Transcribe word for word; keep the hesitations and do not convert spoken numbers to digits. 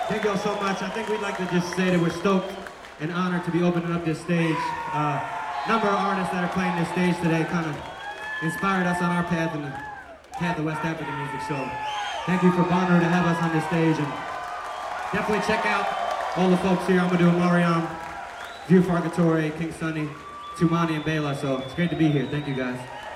Thank you all so much. I think we'd like to just say that we're stoked and honored to be opening up this stage. Uh, number of artists that are playing this stage today kind of inspired us on our path in the path of West African music. So thank you for Bonner to have us on this stage, and definitely check out all the folks here. I'm gonna do a Mariam, View Fargatore, King Sunny, Tumani, and Bela. So it's great to be here. Thank you guys.